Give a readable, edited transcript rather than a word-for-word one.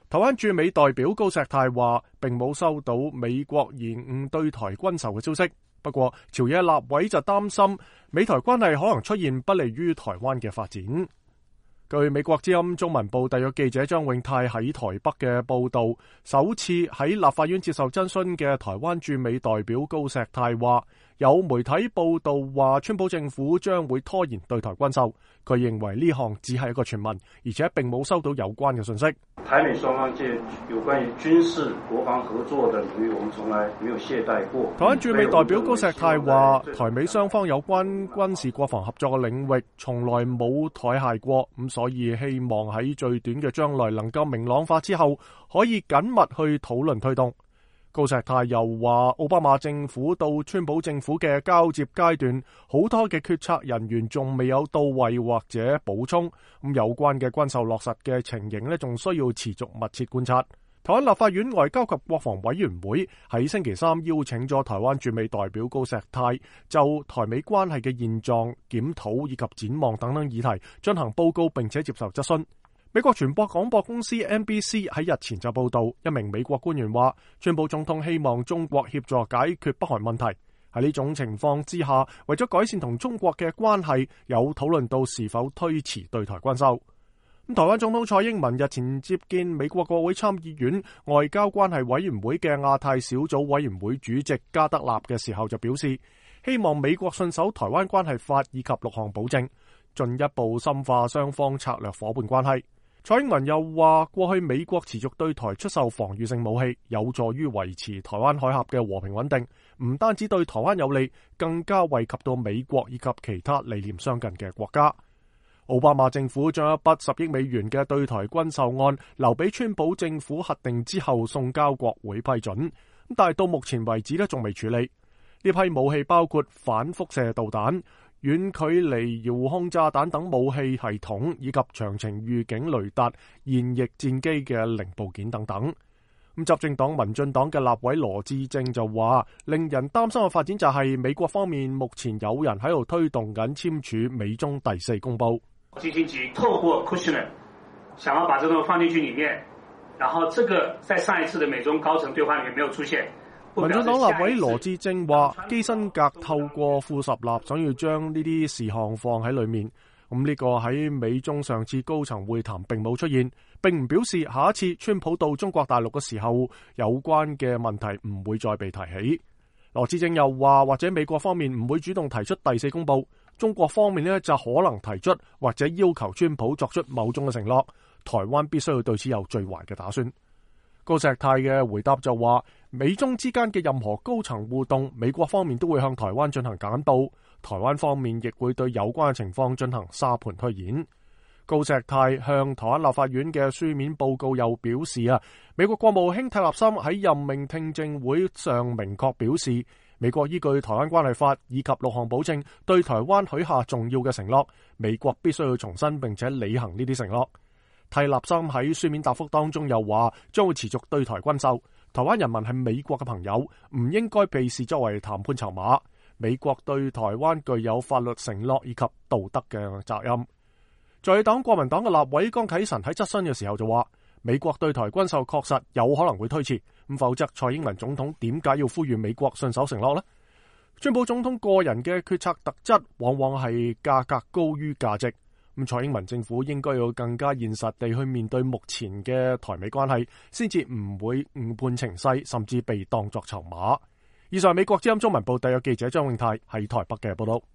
台灣駐美代表高石泰話並冇收到美國延誤對台軍售嘅消息，不過朝野立委就擔心美台關係可能出現不利於台灣嘅發展。據美國之音中文部特約記者張永泰喺台北嘅報道，首次喺立法院接受質詢嘅台灣駐美代表高石泰話，有媒體報道話川普政府將會拖延對台軍售，佢認為呢項只係一個傳聞，而且並冇收到有關嘅信息。 台美雙方界有關於軍事國防合作的領域，我們從來沒有懈怠過。 台灣駐美代表高石泰話，台美雙方有關軍事國防合作嘅領域從來冇怠懈過，咁所以希望喺最短嘅將來能夠明朗化之後，可以緊密去討論推動。高石泰又話，奧巴馬政府到川普政府嘅交接階段，好多嘅決策人員仲未有到位或者補充，咁有關嘅軍售落實嘅情形呢，仲需要持續密切觀察。台灣立法院外交及國防委員會喺星期三邀請咗台灣駐美代表高石泰就台美關係嘅現狀、檢討以及展望等等議題進行報告，並且接受質詢。美國傳播廣播公司 NBC 喺日前就報道，一名美國官員話，川普總統希望中國協助解決北韓問題。喺呢種情況之下，為咗改善同中國嘅關係，有討論到是否推遲對台軍售。台灣總統蔡英文日前接見美國國會參議院外交關係委員會嘅亞太小組委員會主席加德納嘅時候就表示，希望美國信守台灣關係法以及6項保證，進一步深化雙方策略夥伴關係。蔡英文又話，過去美國持續對台出售防禦性武器，有助於維持台灣海峽嘅和平穩定，唔單止對台灣有利，更加惠及到美國以及其他理念相近嘅國家。奧巴馬政府將一筆10億美元嘅對台軍售案留俾川普政府核定之後送交國會批准，但係到目前為止咧仲未處理。呢批武器包括反輻射導彈、遠距離遙控炸彈等武器系統，以及長程預警雷達、現役戰機嘅零部件等等。咁執政黨民進黨嘅立委羅致政就話，令人擔心嘅發展就係美國方面目前有人喺度推動緊簽署美中第4公報。 基辛格透過 Kushner 想要把這個放進去裡面，然後這個在上一次的美中高層對話裡面沒有出現。 民進黨立委羅致政話，基辛格透過副十立想要將呢啲事項放喺裡面，咁呢個喺美中上次高層會談並冇出現，並唔表示下一次川普到中國大陸嘅時候有關嘅問題唔會再被提起。羅致政又話，或者美國方面唔會主動提出第4公報，中國方面呢就可能提出或者要求川普作出某種嘅承諾，台灣必須要對此有最壞嘅打算。高石泰嘅回答就話，美中之間嘅任何高層互動，美國方面都會向台灣進行簡報，台灣方面亦會對有關嘅情況進行沙盤推演。高石泰向台灣立法院嘅書面報告又表示美國國務卿泰勒森喺任命聽證會上明確表示，美國依據台灣關係法以及6項保證對台灣許下重要嘅承諾，美國必須要重申並且履行呢啲承諾。泰勒森喺書面答覆當中又話，將會持續對台軍售，台灣人民係美國嘅朋友，唔應該被視作為談判籌碼。美國對台灣具有法律承諾以及道德嘅責任。在野黨國民黨嘅立委江啟臣喺質詢嘅時候就話，美國對台軍售確實有可能會推遲，咁否則蔡英文總統點解要呼籲美國信守承諾呢？川普總統個人嘅決策特質往往係價格高於價值。咁蔡英文政府應該要更加現實地去面對目前嘅台美關係，先至唔會誤判情勢，甚至被當作籌碼。以上係美國之音中文部特約記者張永泰喺台北嘅報道。